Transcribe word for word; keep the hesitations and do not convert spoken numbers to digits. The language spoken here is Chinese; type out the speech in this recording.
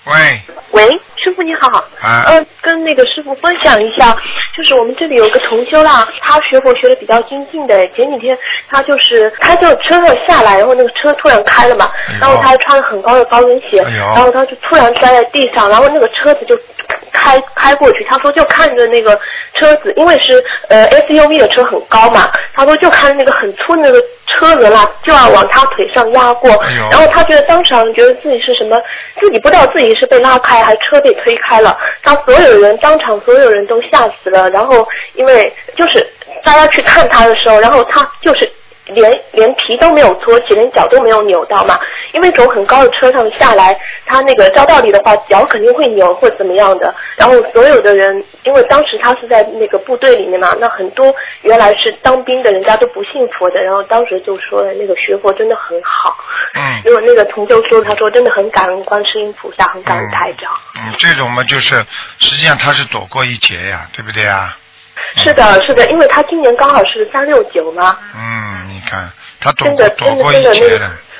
喂。 喂，师傅你好。 啊。 呃，跟那个师傅分享一下，就是我们这里有个同修啦，他学佛学的比较精进的，前几天他就是他就车上下来，然后那个车突然开了嘛，哎、然后他还穿了很高的高跟鞋、哎，然后他就突然摔在地上，然后那个车子就开开过去，他说就看着那个车子，因为是呃 S U V 的车很高嘛，他说就看那个很粗那个车轮啦，就要往他腿上压过、哎，然后他觉得当场觉得自己是什么，自己不知道自己是被拉开还车被推开了，他所有人当场所有人都吓死了，然后因为就是大家去看他的时候，然后他就是连连皮都没有搓起，连脚都没有扭到嘛，因为从很高的车上下来，他那个照道理的话脚肯定会扭或怎么样的，然后所有的人因为当时他是在那个部队里面嘛，那很多原来是当兵的人家都不信佛的，然后当时就说那个学佛真的很好，嗯，因为那个同修说他说真的很感恩观世音菩萨，很感恩台长， 嗯，嗯这种嘛就是实际上他是躲过一劫呀，对不对呀？ 是的，是的，因为他今年刚好是三六九嘛。 嗯，你看他躲过躲过一劫的。